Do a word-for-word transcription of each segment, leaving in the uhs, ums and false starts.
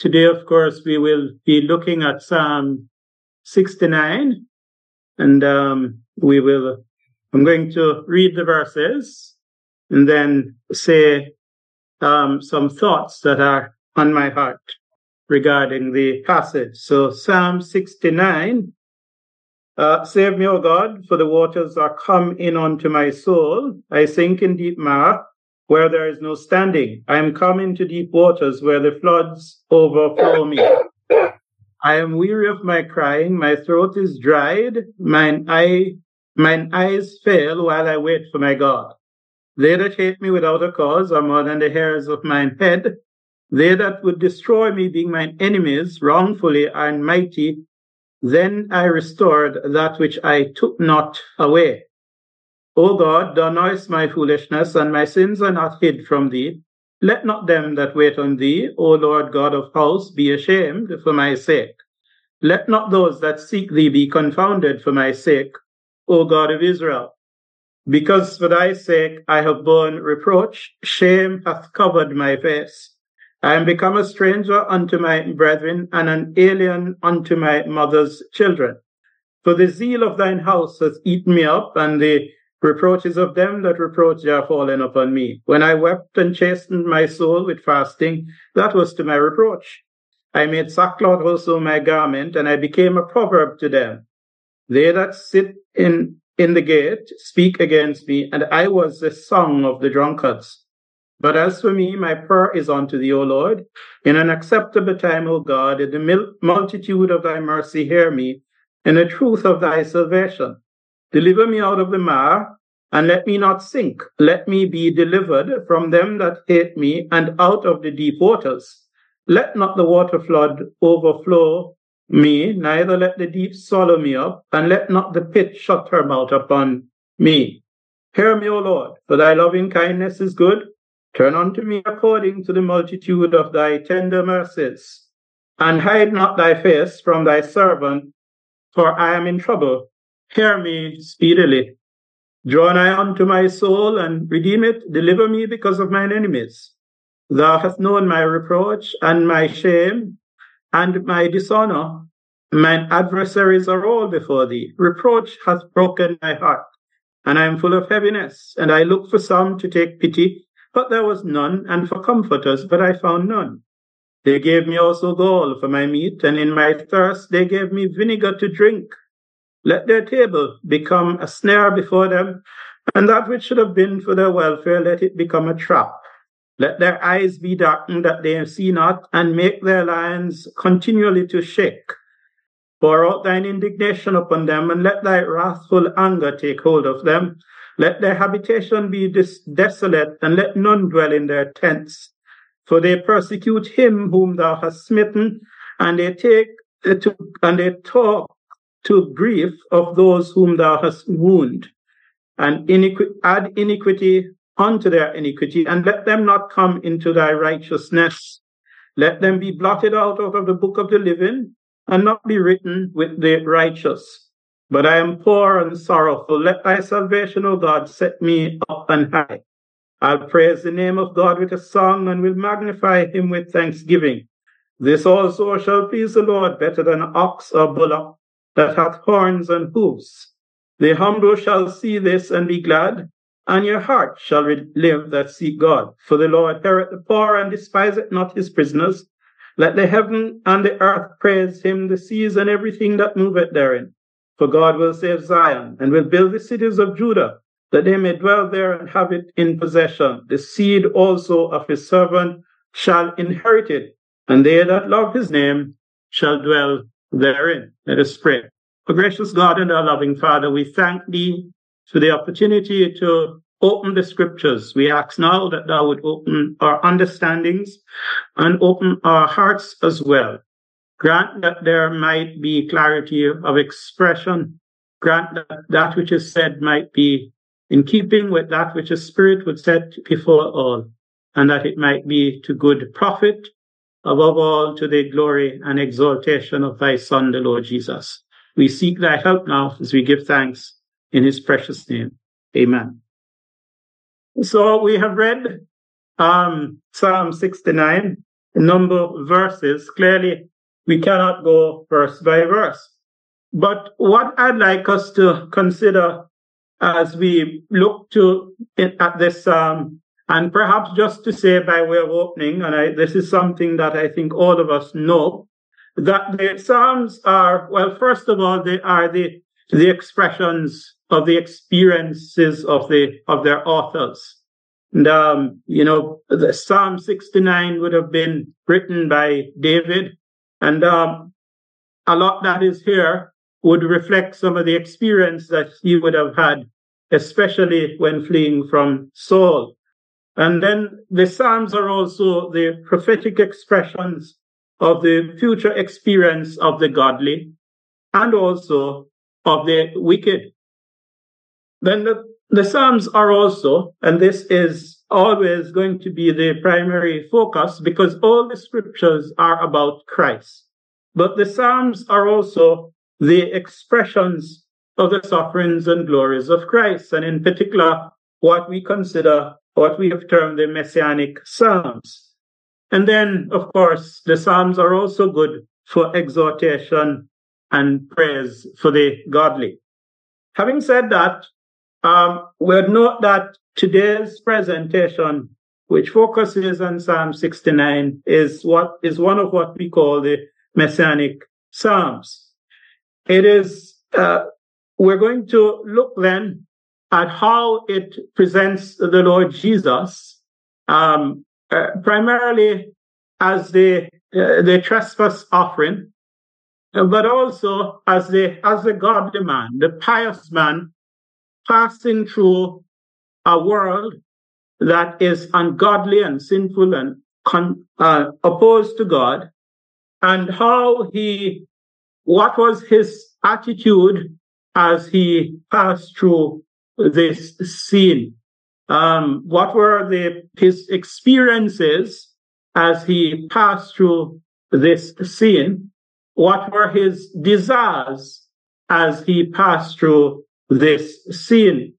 today, of course, we will be looking at Psalm sixty-nine, and um, we will, I'm going to read the verses and then say um, some thoughts that are on my heart regarding the passage. So Psalm sixty-nine, uh, save me, O God, for the waters are come in unto my soul. I sink in deep mire, where there is no standing. I am come into deep waters, where the floods overflow me. I am weary of my crying, my throat is dried, mine eye, mine eyes fail while I wait for my God. They that hate me without a cause are more than the hairs of mine head. They that would destroy me, being mine enemies, wrongfully are mighty. Then I restored that which I took not away. O God, thou knowest my foolishness, and my sins are not hid from thee. Let not them that wait on thee, O Lord God of hosts, be ashamed for my sake. Let not those that seek thee be confounded for my sake, O God of Israel. Because for thy sake I have borne reproach, shame hath covered my face. I am become a stranger unto my brethren, and an alien unto my mother's children. For the zeal of thine house hath eaten me up, and the reproaches of them that reproach thee are fallen upon me. When I wept and chastened my soul with fasting, that was to my reproach. I made sackcloth also my garment, and I became a proverb to them. They that sit in, in the gate speak against me, and I was the song of the drunkards. But as for me, my prayer is unto thee, O Lord. In an acceptable time, O God, in the mil- multitude of thy mercy, hear me, in the truth of thy salvation. Deliver me out of the mire, and let me not sink. Let me be delivered from them that hate me, and out of the deep waters. Let not the water flood overflow me, neither let the deep swallow me up, and let not the pit shut her mouth upon me. Hear me, O Lord, for thy loving kindness is good. Turn unto me according to the multitude of thy tender mercies, and hide not thy face from thy servant, for I am in trouble. Hear me speedily. Draw nigh unto my soul, and redeem it. Deliver me because of mine enemies. Thou hast known my reproach, and my shame, and my dishonor. Mine adversaries are all before thee. Reproach hath broken my heart, and I am full of heaviness. And I looked for some to take pity, but there was none, and for comforters, but I found none. They gave me also gall for my meat, and in my thirst they gave me vinegar to drink. Let their table become a snare before them, and that which should have been for their welfare, let it become a trap. Let their eyes be darkened that they see not, and make their lions continually to shake. Pour out thine indignation upon them, and let thy wrathful anger take hold of them. Let their habitation be dis- desolate, and let none dwell in their tents. For they persecute him whom thou hast smitten, and they take uh, to, and they talk to grief of those whom thou hast wounded, and iniqui- add iniquity unto their iniquity, and let them not come into thy righteousness. Let them be blotted out of the book of the living, and not be written with the righteous. But I am poor and sorrowful. Let thy salvation, O God, set me up and high. I'll praise the name of God with a song, and will magnify him with thanksgiving. This also shall please the Lord better than ox or bullock that hath horns and hoofs. The humble shall see this and be glad, and your heart shall live that seek God. For the Lord heareth the poor, and despiseth not his prisoners. Let the heaven and the earth praise him, the seas and everything that moveth therein. For God will save Zion, and will build the cities of Judah, that they may dwell there and have it in possession. The seed also of his servant shall inherit it, and they that love his name shall dwell therein. Let us pray. O gracious God and our loving Father, we thank thee for the opportunity to open the scriptures. We ask now that thou would open our understandings and open our hearts as well. Grant that there might be clarity of expression. Grant that that which is said might be in keeping with that which the Spirit would set before all, and that it might be to good profit, above all to the glory and exaltation of thy Son, the Lord Jesus. We seek thy help now as we give thanks in his precious name. Amen. So we have read um, Psalm sixty-nine, number of verses. Clearly, we cannot go verse by verse. But what I'd like us to consider as we look to at this psalm, and perhaps just to say by way of opening, and I, this is something that I think all of us know, that the psalms are, well, first of all, they are the the expressions of the experiences of the of their authors. And um, you know, the Psalm sixty-nine would have been written by David, and um, a lot that is here would reflect some of the experience that he would have had, especially when fleeing from Saul. And then the Psalms are also the prophetic expressions of the future experience of the godly and also of the wicked. Then the, the Psalms are also, and this is always going to be the primary focus because all the scriptures are about Christ. But the Psalms are also the expressions of the sufferings and glories of Christ, and in particular, what we consider, what we have termed the Messianic Psalms. And then, of course, the Psalms are also good for exhortation and praise for the godly. Having said that, um, we'll note that today's presentation, which focuses on Psalm sixty-nine, is what is one of what we call the Messianic Psalms. It is, uh, we're going to look then at how it presents the Lord Jesus, um, uh, primarily as the uh, the trespass offering, but also as the as the godly man, the pious man, passing through a world that is ungodly and sinful and con- uh, opposed to God, and how he, what was his attitude as he passed through this scene. Um, what were the his experiences as he passed through this scene? What were his desires as he passed through this scene?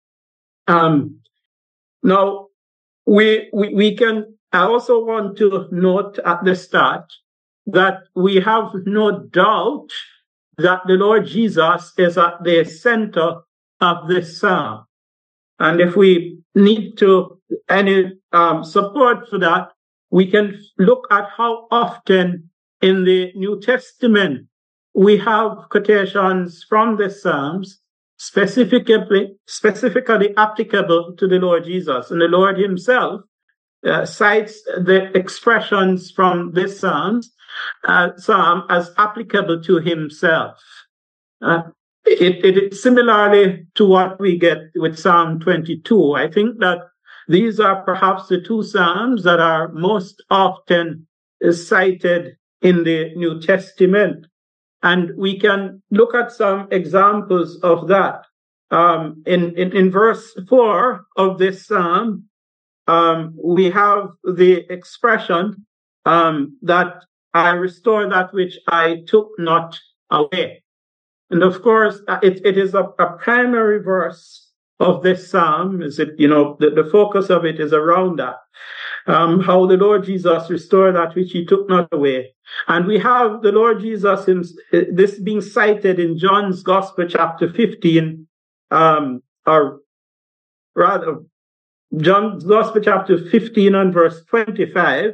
Um, now, we, we we can. I also want to note at the start that we have no doubt that the Lord Jesus is at the center of this psalm. And if we need to any um, support for that, we can look at how often in the New Testament we have quotations from the Psalms specifically specifically applicable to the Lord Jesus. And the Lord himself uh, cites the expressions from this Psalms, uh, Psalm as applicable to himself. Uh, It, it is similarly to what we get with Psalm twenty-two. I think that these are perhaps the two Psalms that are most often cited in the New Testament. And we can look at some examples of that. Um, in, in, in verse four of this Psalm, um, we have the expression um, that I restore that which I took not away. And of course, it, it is a, a primary verse of this psalm. Is it, you know, the, the focus of it is around that. Um, how the Lord Jesus restored that which he took not away. And we have the Lord Jesus, in, this being cited in John's Gospel, chapter fifteen, um, or rather, John's Gospel, chapter fifteen, and verse twenty-five.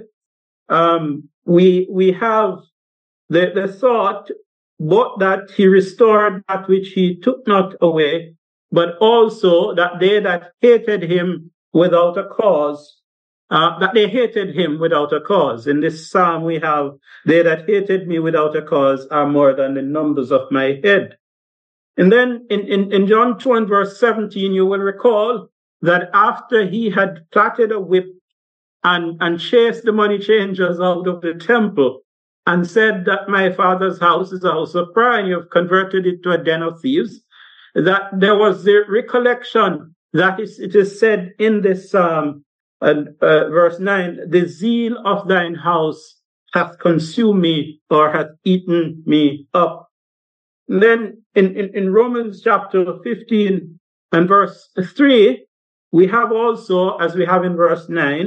Um, we, we have the, the thought, but that he restored that which he took not away, but also that they that hated him without a cause, uh, that they hated him without a cause. In this psalm we have, they that hated me without a cause are more than the numbers of my head. And then in, in, in John two and verse seventeen, you will recall that after he had plaited a whip and, and chased the money changers out of the temple, and said that my father's house is a house of prayer, and you've converted it to a den of thieves, that there was the recollection that is, it is said in this psalm, uh, uh, verse nine, the zeal of thine house hath consumed me, or hath eaten me up. And then in, in, in Romans chapter fifteen and verse three, we have also, as we have in verse nine,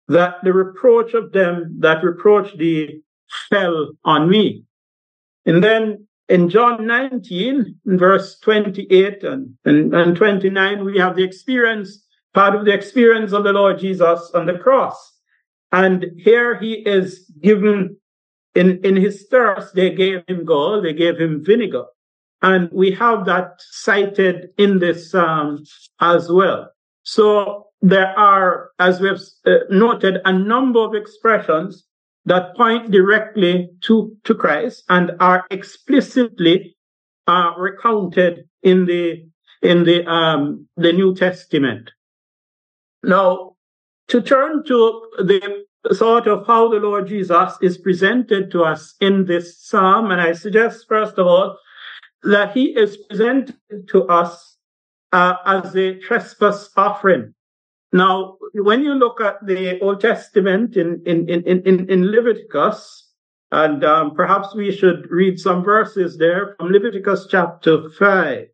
that the reproach of them that reproach thee fell on me. And then in John nineteen, verse twenty-eight and, and, and twenty-nine, we have the experience, part of the experience of the Lord Jesus on the cross. And here he is given, in, in his thirst, they gave him gall, they gave him vinegar. And we have that cited in this psalm as well. So there are, as we have uh, noted, a number of expressions that point directly to, to Christ and are explicitly uh, recounted in the in the um, the New Testament. Now, to turn to the sort of how the Lord Jesus is presented to us in this psalm, and I suggest first of all that he is presented to us uh, as a trespass offering. Now, when you look at the Old Testament in, in, in, in, in Leviticus, and um, perhaps we should read some verses there from Leviticus chapter five.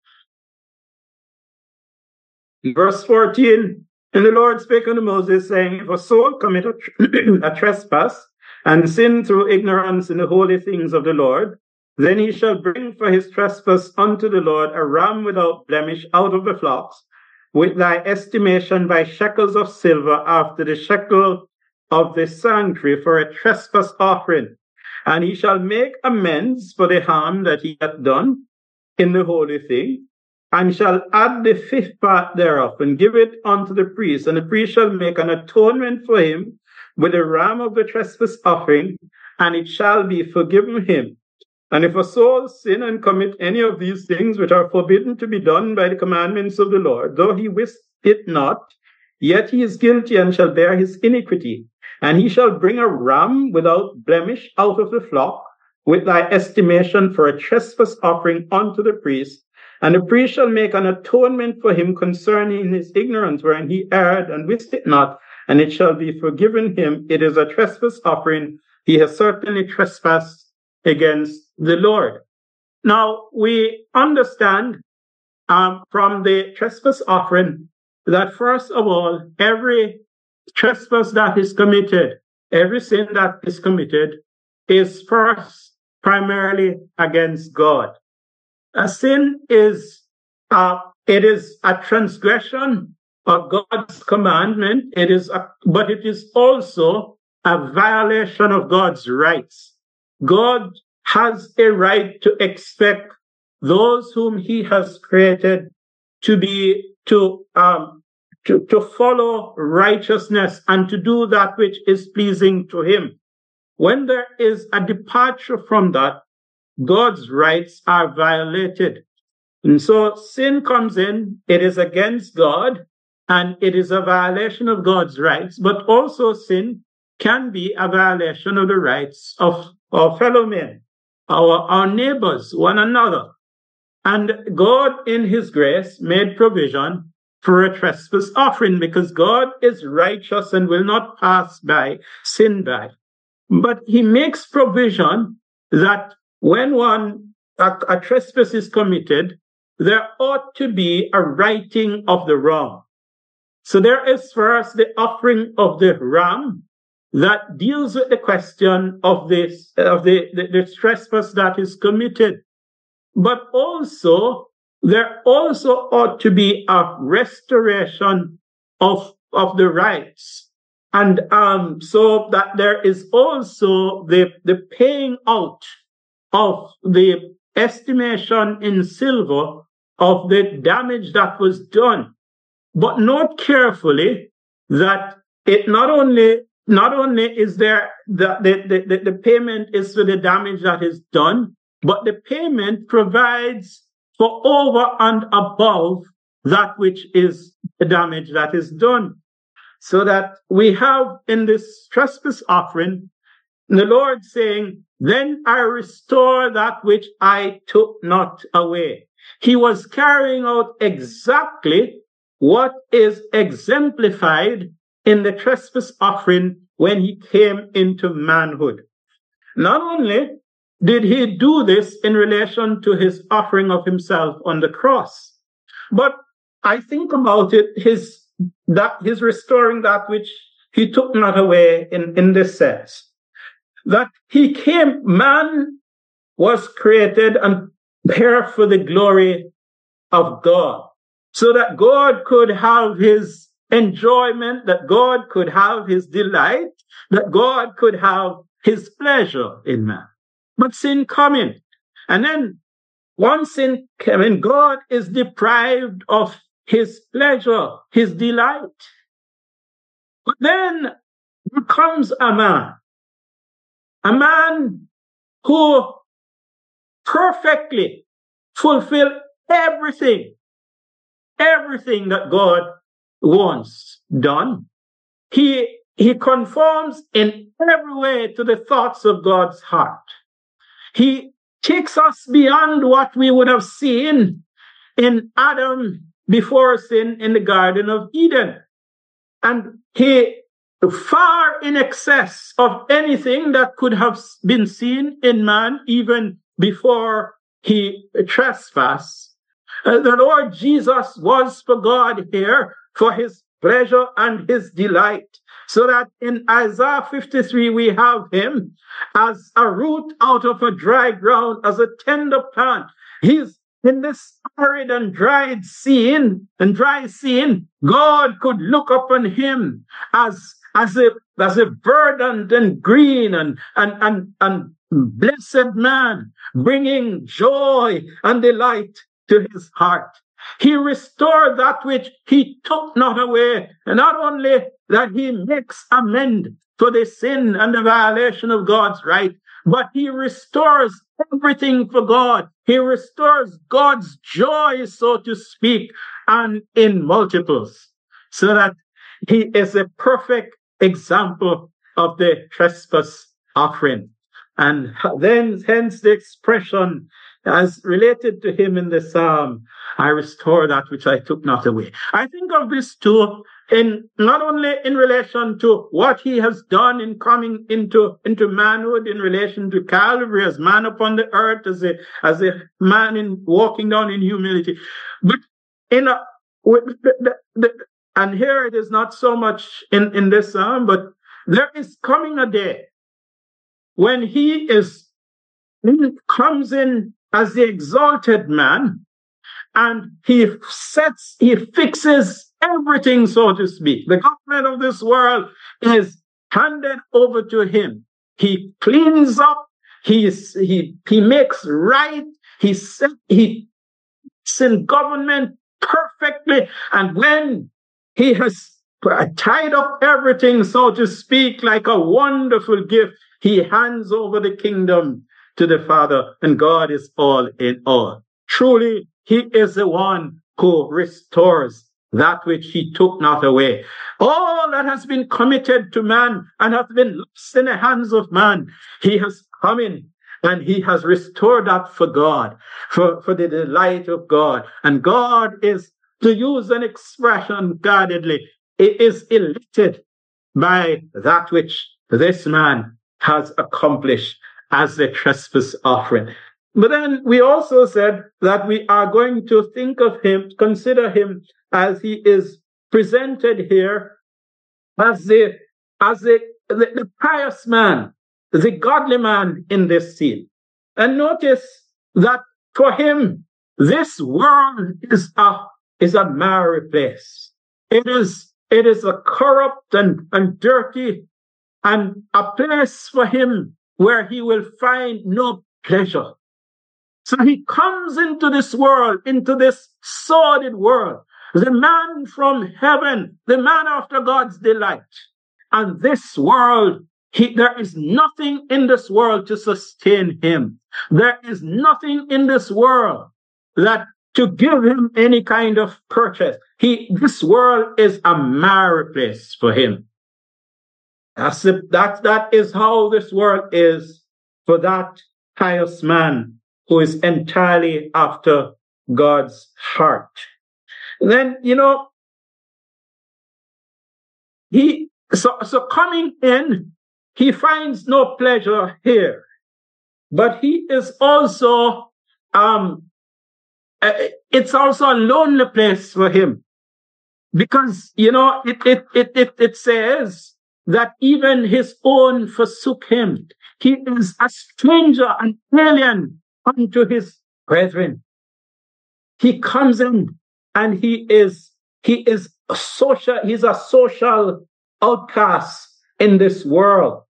Verse fourteen, and the Lord spake unto Moses, saying, if a soul commit a, tr- a trespass, and sin through ignorance in the holy things of the Lord, then he shall bring for his trespass unto the Lord a ram without blemish out of the flocks, with thy estimation by shekels of silver after the shekel of the sanctuary for a trespass offering. And he shall make amends for the harm that he hath done in the holy thing, and shall add the fifth part thereof, and give it unto the priest. And the priest shall make an atonement for him with the ram of the trespass offering, and it shall be forgiven him. And if a soul sin and commit any of these things which are forbidden to be done by the commandments of the Lord, though he wist it not, yet he is guilty and shall bear his iniquity. And he shall bring a ram without blemish out of the flock, with thy estimation for a trespass offering unto the priest. And the priest shall make an atonement for him concerning his ignorance, wherein he erred and wist it not, and it shall be forgiven him. It is a trespass offering. He has certainly trespassed against the Lord. Now, we understand um, from the trespass offering that, first of all, every trespass that is committed, every sin that is committed, is first primarily against God. A sin is uh, it is a transgression of God's commandment. It is, a, but it is also a violation of God's rights. God has a right to expect those whom he has created to be, to, um, to, to follow righteousness and to do that which is pleasing to him. When there is a departure from that, God's rights are violated. And so sin comes in, it is against God, and it is a violation of God's rights, but also sin can be a violation of the rights of our fellow men, our, our neighbors, one another. And God, in his grace, made provision for a trespass offering, because God is righteous and will not pass by sin by. But he makes provision that when one, a, a trespass is committed, there ought to be a righting of the wrong. So there is first the offering of the ram that deals with the question of this, of the, the, the trespass that is committed. But also, there also ought to be a restoration of, of the rights. And um, so that there is also the, the paying out of the estimation in silver of the damage that was done. But note carefully that it not only not only is there the, the, the, the payment is for the damage that is done, but the payment provides for over and above that which is the damage that is done. So that we have in this trespass offering, the Lord saying, then I restore that which I took not away. He was carrying out exactly what is exemplified in the trespass offering when he came into manhood. Not only did he do this in relation to his offering of himself on the cross, but I think about it, his that his restoring that which he took not away in, in this sense that he came, man was created and prepared for the glory of God, so that God could have his enjoyment, that God could have his delight, that God could have his pleasure in man. But sin come in. And then once sin came in, God is deprived of his pleasure, his delight. But then becomes a man, a man who perfectly fulfill everything, everything that God wants done. He, he conforms in every way to the thoughts of God's heart. He takes us beyond what we would have seen in Adam before sin in the Garden of Eden. And he far in excess of anything that could have been seen in man even before he trespassed. Uh, the Lord Jesus was for God here for his pleasure and his delight. So that in Isaiah fifty-three, we have him as a root out of a dry ground, as a tender plant. He's in this arid and dried scene, and dry scene, God could look upon him as, as a, as a verdant and green and, and, and, and blessed man, bringing joy and delight to his heart. He restored that which he took not away. And not only that he makes amend for the sin and the violation of God's right, but he restores everything for God. He restores God's joy, so to speak, and in multiples, so that he is a perfect example of the trespass offering. And then hence the expression as related to him in the psalm, I restore that which I took not away. I think of this too, in not only in relation to what he has done in coming into, into manhood, in relation to Calvary as man upon the earth, as a, as a man in walking down in humility, but in a, with the, the, the, and here it is not so much in, in this psalm, but there is coming a day when he is, he comes in as the exalted man, and he sets, he fixes everything, so to speak. The government of this world is handed over to him. He cleans up, he, he, he makes right, he set, he sets in government perfectly, and when he has tied up everything, so to speak, like a wonderful gift, he hands over the kingdom to the Father, and God is all in all. Truly, he is the one who restores that which he took not away. All that has been committed to man and has been lost in the hands of man, he has come in and he has restored that for God, for, for the delight of God. And God is, to use an expression guardedly, it is elated by that which this man has accomplished as the trespass offering. But then we also said that we are going to think of him, consider him as he is presented here as the, as the, the, the pious man, the godly man in this scene. And notice that for him, this world is a, is a miry place. It is, it is a corrupt and, and dirty and a place for him where he will find no pleasure. So he comes into this world, into this sordid world, the man from heaven, the man after God's delight. And this world, he, there is nothing in this world to sustain him. There is nothing in this world that to give him any kind of purchase. He, this world is a miry place for him. That's the, that, that is how this world is for that pious man who is entirely after God's heart. Then, you know, he, so, so coming in, he finds no pleasure here, but he is also, um, it's also a lonely place for him because, you know, it, it, it, it, it says that even his own forsook him. He is a stranger, an alien unto his brethren. He comes in and he is, he is a social, he's a social outcast in this world.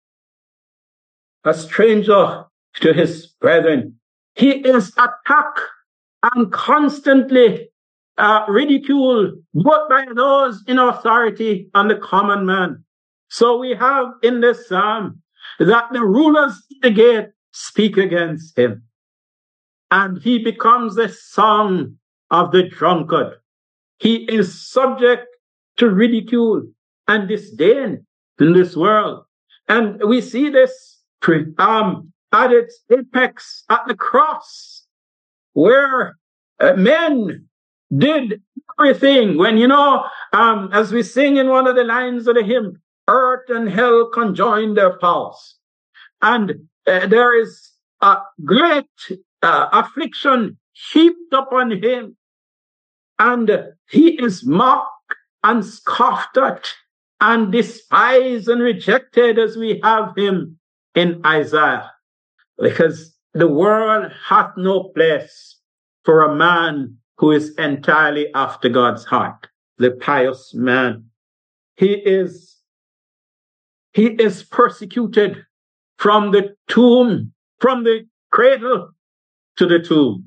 A stranger to his brethren. He is attacked and constantly uh, ridiculed both by those in authority and the common man. So we have in this psalm that the rulers of the gate speak against him. And he becomes the song of the drunkard. He is subject to ridicule and disdain in this world. And we see this um, at its apex at the cross, where uh, men did everything. When, you know, um, as we sing in one of the lines of the hymn, earth and hell conjoin their powers. And uh, there is a great uh, affliction heaped upon him. And uh, he is mocked and scoffed at and despised and rejected, as we have him in Isaiah. Because the world hath no place for a man who is entirely after God's heart, the pious man. He is, he is persecuted from the tomb, from the cradle to the tomb.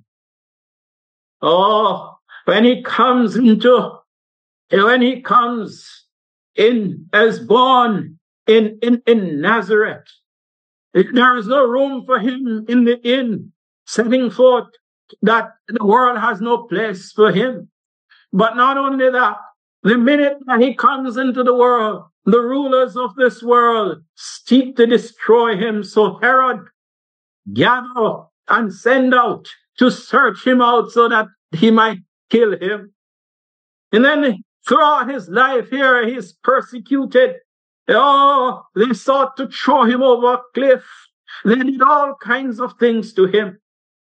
Oh, when he comes into, when he comes in as born in, in, in Nazareth, there is no room for him in the inn, setting forth that the world has no place for him. But not only that, the minute that he comes into the world, the rulers of this world seek to destroy him. So Herod gather and send out to search him out so that he might kill him. And then throughout his life here, he is persecuted. Oh, they sought to throw him over a cliff. They did all kinds of things to him.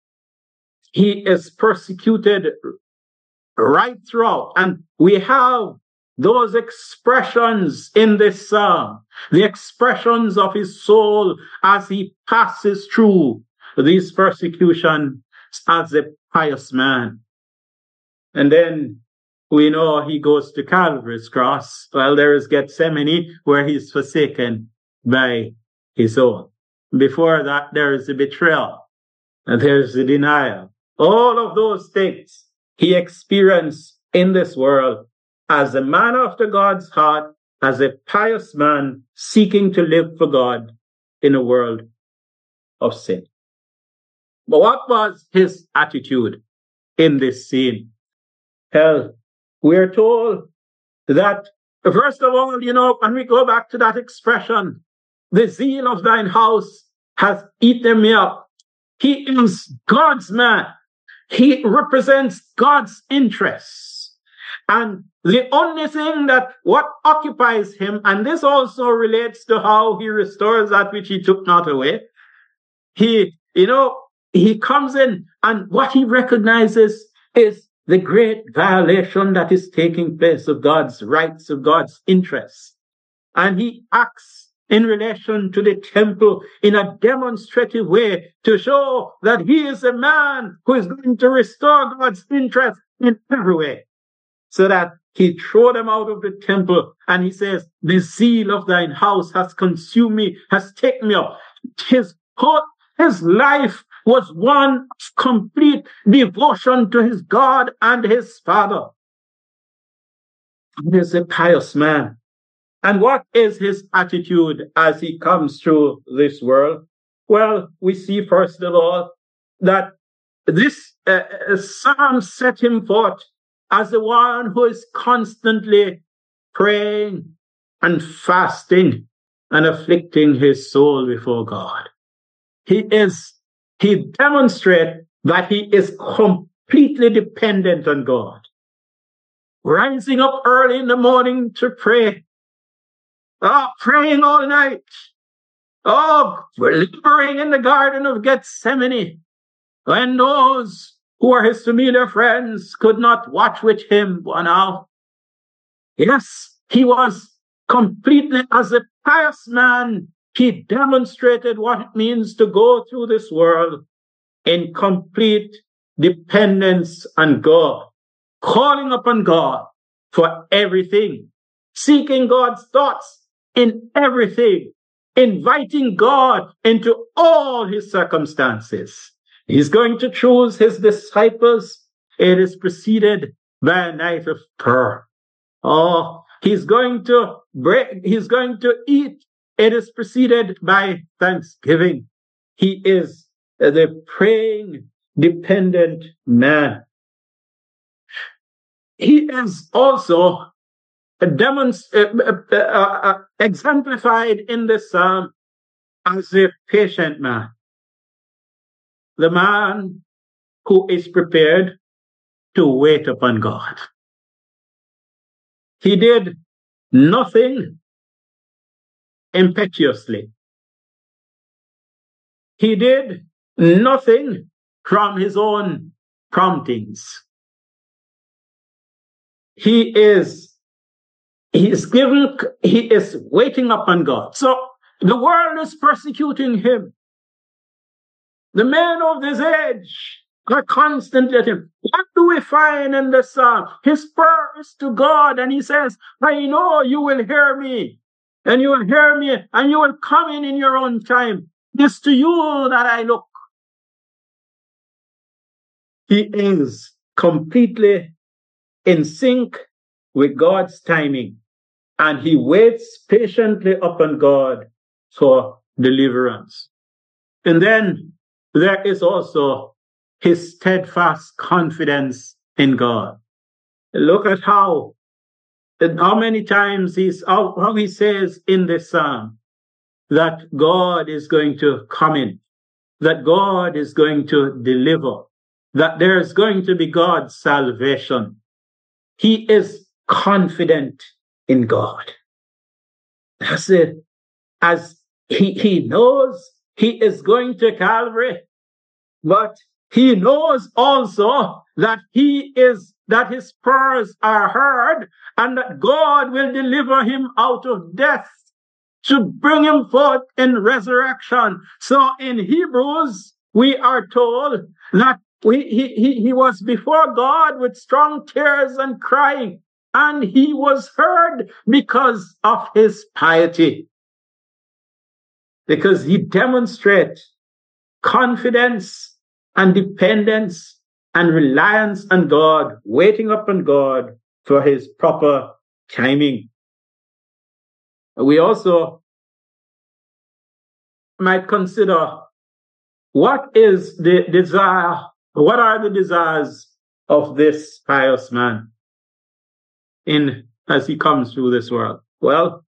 He is persecuted right throughout. And we have those expressions in this psalm, the expressions of his soul as he passes through these persecutions as a pious man. And then we know he goes to Calvary's cross. Well, there is Gethsemane, where he's forsaken by his own. Before that, there is the betrayal, and there's the denial. All of those things he experienced in this world as a man after God's heart, as a pious man seeking to live for God in a world of sin. But what was his attitude in this scene? Well, we're told that, first of all, you know, when we go back to that expression, the zeal of thine house has eaten me up. He is God's man. He represents God's interests. And the only thing that what occupies him, and this also relates to how he restores that which he took not away. He, you know, he comes in and what he recognizes is the great violation that is taking place of God's rights, of God's interests. And he acts in relation to the temple in a demonstrative way to show that he is a man who is going to restore God's interest in every way. So that he threw them out of the temple and he says, the zeal of thine house has consumed me, has taken me up. His whole, his life was one of complete devotion to his God and his Father. He is a pious man. And what is his attitude as he comes through this world? Well, we see first of all that this uh, psalm set him forth as the one who is constantly praying and fasting and afflicting his soul before God. He is, he demonstrates that he is completely dependent on God. Rising up early in the morning to pray. Oh, praying all night. Oh, laboring in the Garden of Gethsemane. When those who were his familiar friends could not watch with him one hour. Yes, he was completely as a pious man, he demonstrated what it means to go through this world in complete dependence on God, calling upon God for everything, seeking God's thoughts in everything, inviting God into all his circumstances. He's going to choose his disciples. It is preceded by a night of prayer. Oh, he's going to break, he's going to eat. It is preceded by thanksgiving. He is the praying, dependent man. He is also demonst- uh, uh, uh, exemplified in the psalm as a patient man. The man who is prepared to wait upon God. He did nothing impetuously. He did nothing from his own promptings. He is, he is given, he is waiting upon God. So the world is persecuting him. The men of this age are constantly at him. What do we find in the psalm? His prayer is to God, and he says, I know you will hear me, and you will hear me, and you will come in in your own time. It's to you that I look. He is completely in sync with God's timing, and he waits patiently upon God for deliverance. And then there is also his steadfast confidence in God. Look at how, how many times he's, how, how he says in this psalm that God is going to come in, that God is going to deliver, that there is going to be God's salvation. He is confident in God. That's it. As he, he knows he is going to Calvary, but he knows also that he is, that his prayers are heard and that God will deliver him out of death to bring him forth in resurrection. So in Hebrews, we are told that we, he, he, he was before God with strong tears and crying, and he was heard because of his piety. Because he demonstrates confidence and dependence and reliance on God, waiting upon God for his proper timing. We also might consider what is the desire, what are the desires of this pious man in as he comes through this world? Well,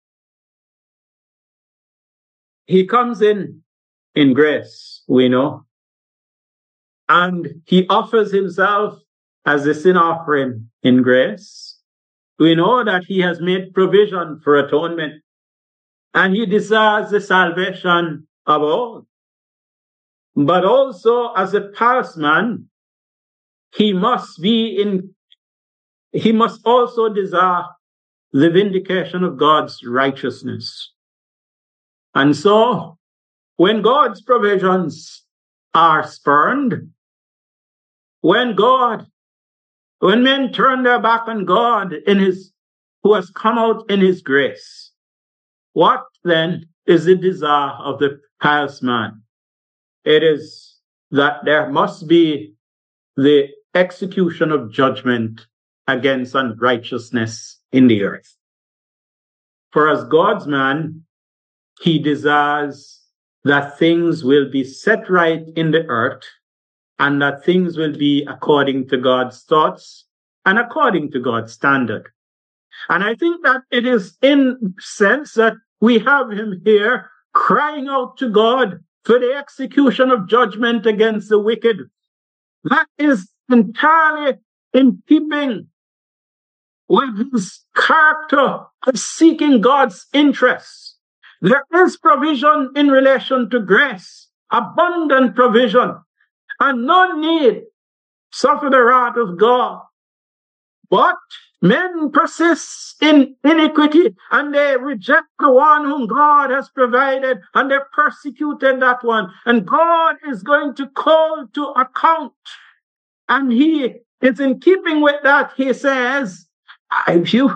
he comes in in grace, we know, and he offers himself as a sin offering in grace. We know that he has made provision for atonement, and he desires the salvation of all. But also, as a pious man, he must be in, he must also desire the vindication of God's righteousness. And so, when God's provisions are spurned, when God, when men turn their back on God in his, who has come out in his grace, what then is the desire of the pious man? It is that there must be the execution of judgment against unrighteousness in the earth. For as God's man, he desires that things will be set right in the earth, and that things will be according to God's thoughts and according to God's standard. And I think that it is in sense that we have him here crying out to God for the execution of judgment against the wicked. That is entirely in keeping with his character of seeking God's interests. There is provision in relation to grace, abundant provision, and no need suffer the wrath of God. But men persist in iniquity, and they reject the one whom God has provided, and they persecuted that one. And God is going to call to account. And he is in keeping with that. He says, if you,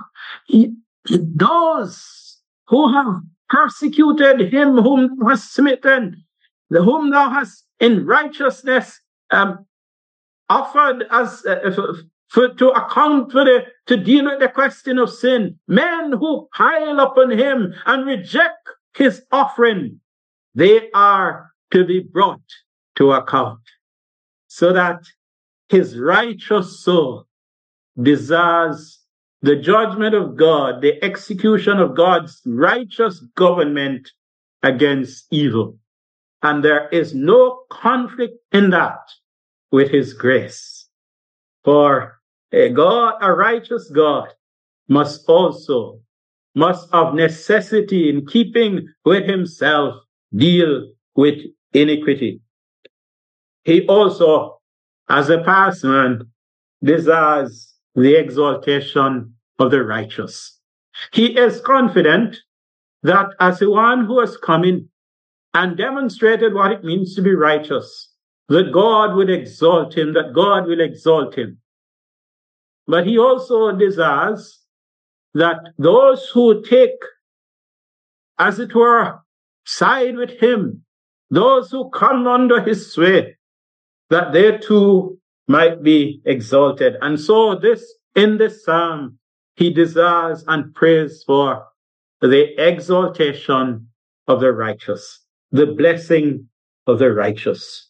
those who have persecuted him whom thou hast smitten, the whom thou hast in righteousness um, offered as uh, for, to account for the, to deal with the question of sin, men who pile upon him and reject his offering, they are to be brought to account, so that his righteous soul desires the judgment of God, the execution of God's righteous government against evil. And there is no conflict in that with his grace. For a God, a righteous God, must also, must of necessity, in keeping with himself, deal with iniquity. He also, as a pious man, desires the exaltation of the righteous. He is confident that as the one who has come in and demonstrated what it means to be righteous, that God would exalt him, that God will exalt him. But he also desires that those who take, as it were, side with him, those who come under his sway, that they too might be exalted. And so this, in this psalm, he desires and prays for the exaltation of the righteous, the blessing of the righteous.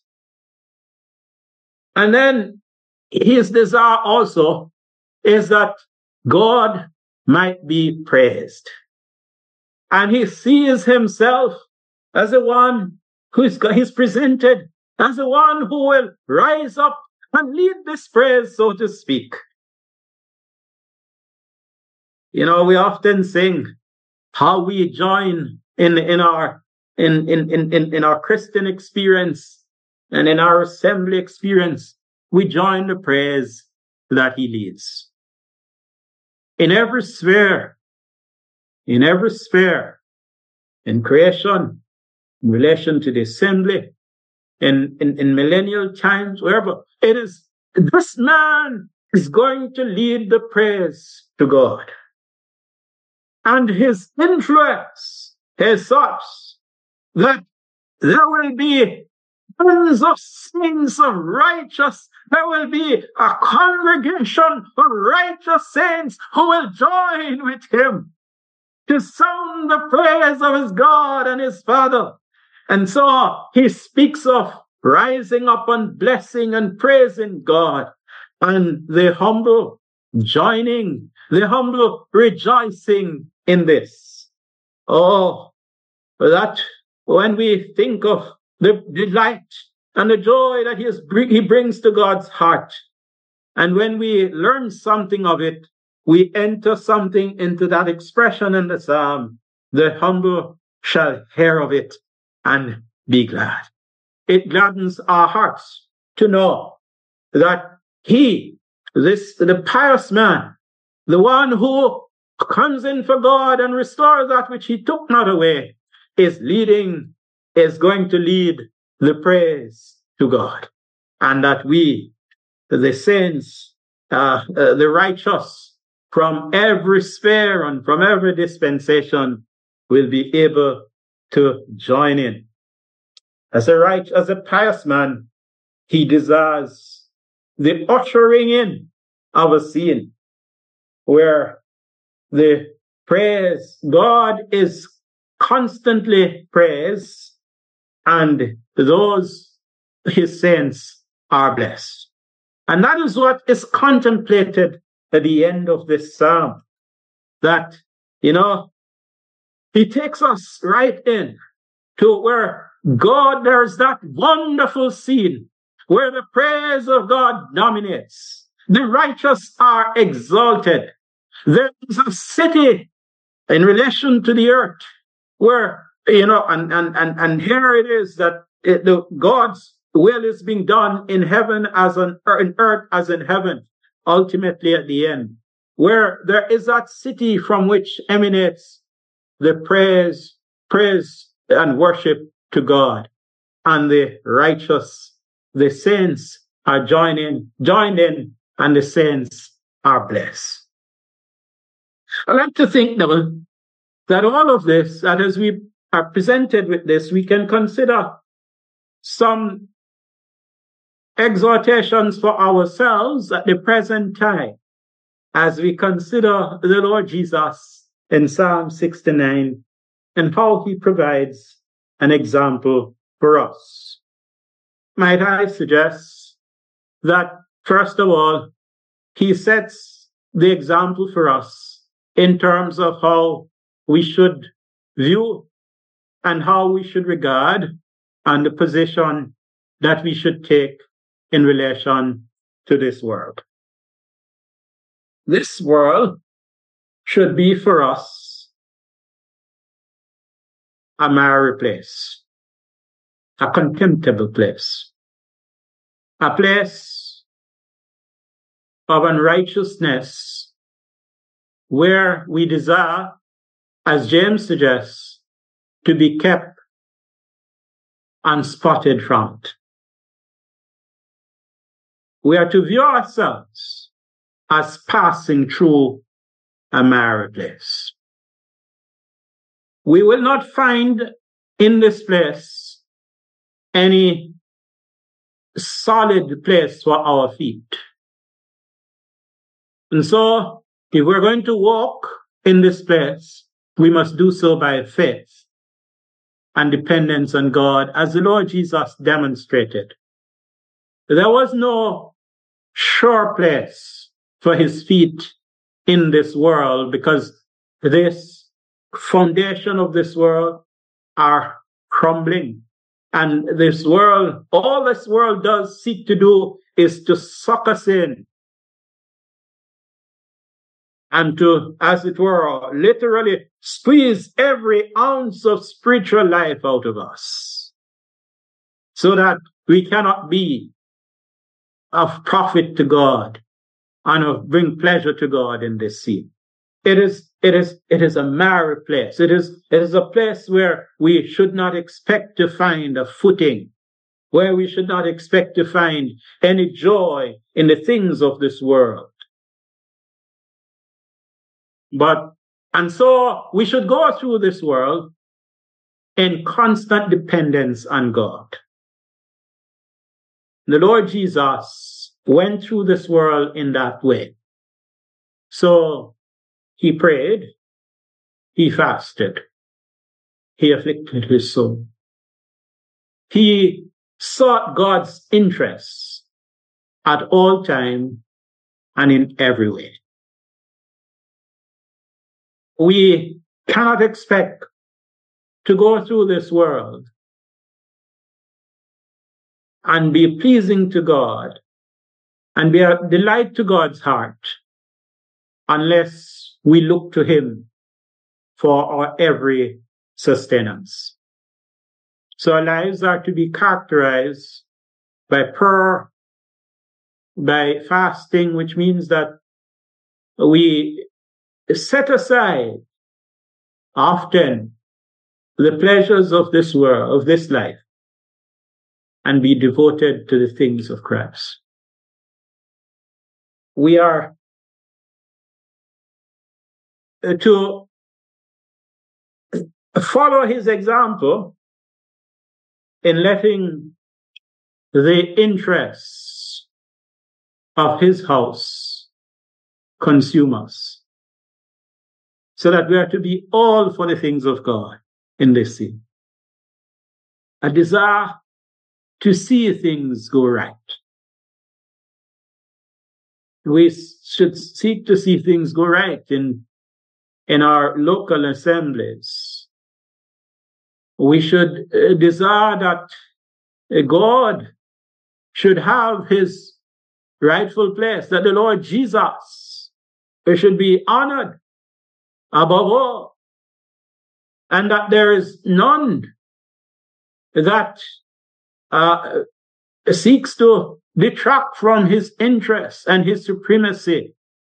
And then his desire also is that God might be praised. And he sees himself as the one who is he's presented as the one who will rise up and lead this praise, so to speak. You know, we often sing how we join in, in our in, in, in, in our Christian experience and in our assembly experience. We join the praise that he leads. In every sphere, in every sphere, in creation, in relation to the assembly, in, in, in millennial times, wherever, it is, this man is going to lead the praise to God. And his influence is such that there will be tons of saints of righteous. There will be a congregation of righteous saints who will join with him to sound the praise of his God and his Father. And so he speaks of rising up and blessing and praising God, and the humble joining, the humble rejoicing in this. Oh, that when we think of the delight and the joy that he, is, he brings to God's heart, and when we learn something of it, we enter something into that expression in the psalm, the humble shall hear of it and be glad. It gladdens our hearts to know that he, this, the pious man, the one who comes in for God and restores that which he took not away, is leading, is going to lead the praise to God. And that we, the saints, uh, uh, the righteous, from every sphere and from every dispensation, will be able to join in. As a right, as a pious man, he desires the ushering in of a scene where the praise, God is constantly praised, and those his saints are blessed. And that is what is contemplated at the end of this psalm. That, you know, he takes us right in to where God, there's that wonderful scene where the praise of God dominates. The righteous are exalted. There is a city in relation to the earth where, you know, and, and, and, and here it is that it, the God's will is being done in heaven as on in earth as in heaven. ultimately at the end, where there is that city from which emanates the praise, praise and worship to God, and the righteous, the saints are joining, joined in, and the saints are blessed. I like to think now that all of this, that as we are presented with this, we can consider some exhortations for ourselves at the present time as we consider the Lord Jesus in Psalm sixty-nine and how he provides an example for us. Might I suggest that, first of all, he sets the example for us in terms of how we should view and how we should regard and the position that we should take in relation to this world. This world should be for us a miry place, a contemptible place, a place of unrighteousness where we desire, as James suggests, to be kept unspotted from it. We are to view ourselves as passing through a miry place. We will not find in this place any solid place for our feet. And so, if we're going to walk in this place, we must do so by faith and dependence on God, as the Lord Jesus demonstrated. There was no sure place for his feet in this world, because this foundation of this world are crumbling. And this world, all this world does seek to do is to suck us in and to, as it were, literally squeeze every ounce of spiritual life out of us so that we cannot be of profit to God and of bring pleasure to God in this scene. It is, it is, it is a miry place. It is, it is a place where we should not expect to find a footing, where we should not expect to find any joy in the things of this world. But, and so we should go through this world in constant dependence on God. The Lord Jesus went through this world in that way. So he prayed, he fasted, he afflicted his soul. He sought God's interests at all time and in every way. We cannot expect to go through this world and be pleasing to God and be a delight to God's heart unless we look to him for our every sustenance. So our lives are to be characterized by prayer, by fasting, which means that we set aside often the pleasures of this world, of this life, and be devoted to the things of Christ. We are to follow his example in letting the interests of his house consume us, so that we are to be all for the things of God in this scene. A desire to see things go right. We should seek to see things go right in, in our local assemblies. We should uh, desire that uh, God should have his rightful place, that the Lord Jesus should be honored above all, and that there is none that uh, seeks to detract from his interests and his supremacy.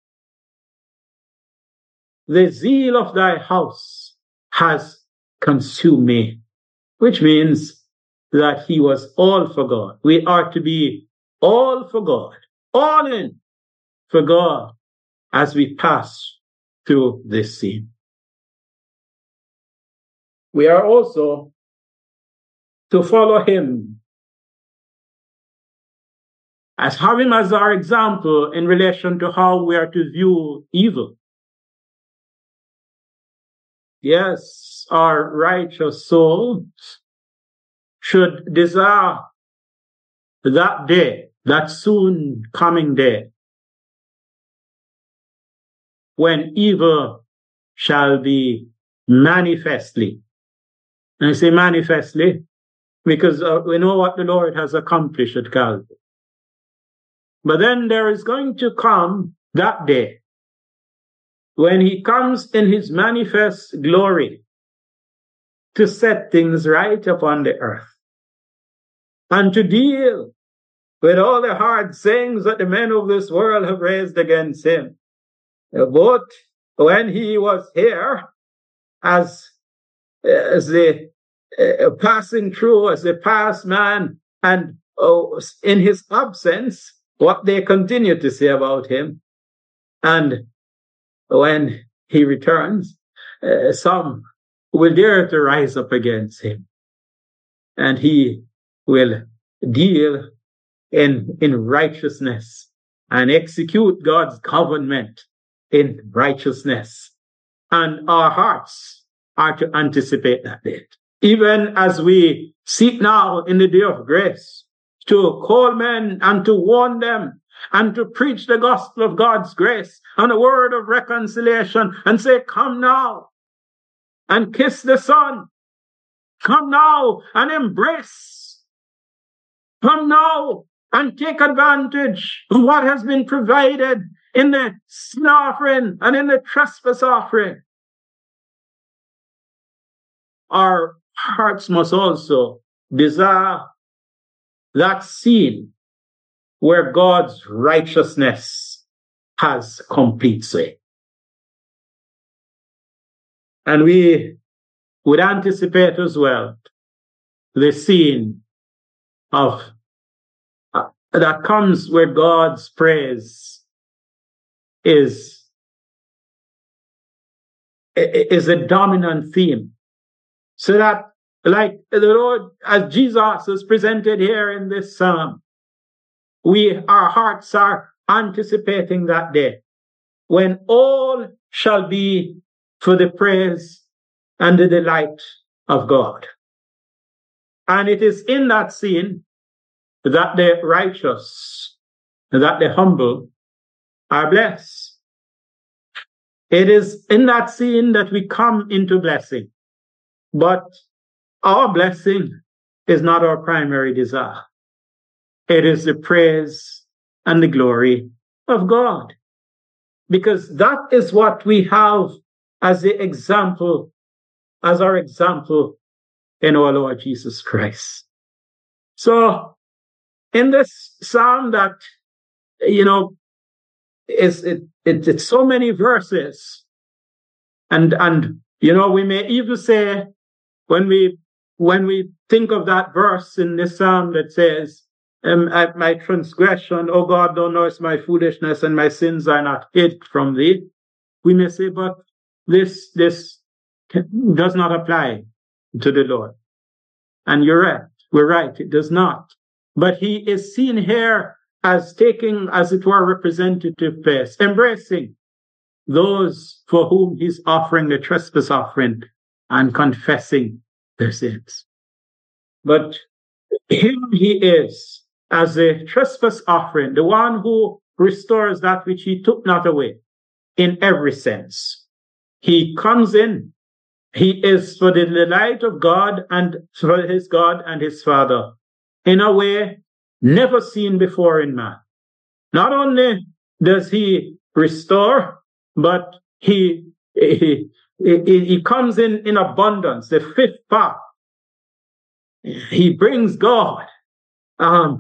The zeal of thy house has consumed me, which means that he was all for God. We are to be all for God, all in for God as we pass through this scene. We are also to follow him, as have him as our example in relation to how we are to view evil. Yes, our righteous souls should desire that day, that soon coming day, when evil shall be manifestly. And I say manifestly because uh, we know what the Lord has accomplished at Calvary. But then there is going to come that day when he comes in his manifest glory to set things right upon the earth and to deal with all the hard sayings that the men of this world have raised against him. But when he was here, as, as the uh, passing through, as the past man, and oh, in his absence, what they continue to say about him, and when he returns, uh, some will dare to rise up against him, and he will deal in, in righteousness and execute God's government in righteousness. And our hearts are to anticipate that day. Even as we seek now in the day of grace to call men and to warn them and to preach the gospel of God's grace and a word of reconciliation and say, come now and kiss the Son. Come now and embrace. Come now and take advantage of what has been provided in the sin offering and in the trespass offering. Our hearts must also desire that scene where God's righteousness has complete sway. And we would anticipate as well the scene of uh, that comes where God's praise is, is a dominant theme. So that, like the Lord, as Jesus is presented here in this psalm, we, our hearts are anticipating that day when all shall be for the praise and the delight of God. And it is in that scene that the righteous, that the humble are blessed. It is in that scene that we come into blessing. But our blessing is not our primary desire. It is the praise and the glory of God. Because that is what we have as the example, as our example in our Lord Jesus Christ. So, in this psalm that, you know, is it, it it's so many verses, and and you know, we may even say when we when we think of that verse in this psalm that says, um, my transgression, O God, thou knowest my foolishness, and my sins are not hid from thee. We may say, but this this does not apply to the Lord. And you're right. We're right. It does not. But he is seen here as taking, as it were, representative place, embracing those for whom he's offering the trespass offering and confessing their sins. But here he is as a trespass offering, the one who restores that which he took not away in every sense. He comes in. He is for the delight of God and for his God and his Father in a way never seen before in man. Not only does he restore, but he, he, he, he comes in in abundance, the fifth part. He brings God um,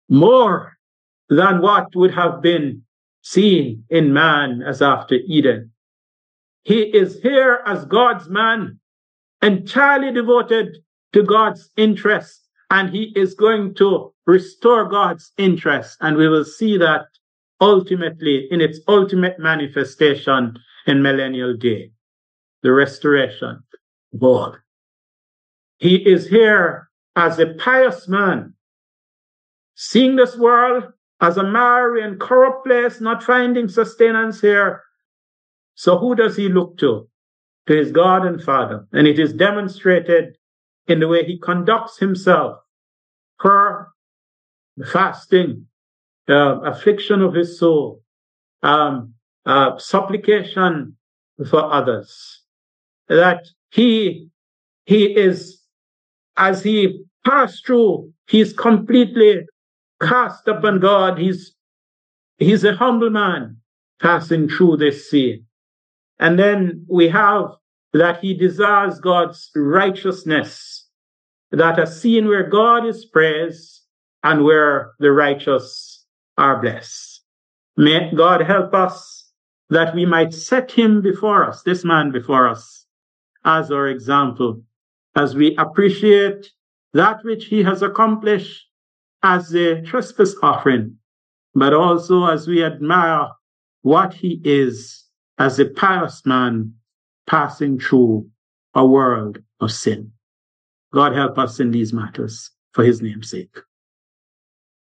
more than what would have been seen in man as after Eden. He is here as God's man, entirely devoted to God's interest, and he is going to restore God's interest. And we will see that ultimately in its ultimate manifestation in millennial day, the restoration of all. He is here as a pious man, seeing this world as a miry and corrupt place, not finding sustenance here. So who does he look to? To his God and Father. And it is demonstrated in the way he conducts himself, prayer, fasting, uh, affliction of his soul, um, uh, supplication for others. That he, he is, as he passed through, he's completely cast upon God. He's, he's a humble man passing through this sea. And then we have that he desires God's righteousness, that a scene where God is praised and where the righteous are blessed. May God help us that we might set him before us, this man before us, as our example, as we appreciate that which he has accomplished as a trespass offering, but also as we admire what he is as a pious man passing through a world of sin. God help us in these matters for his name's sake.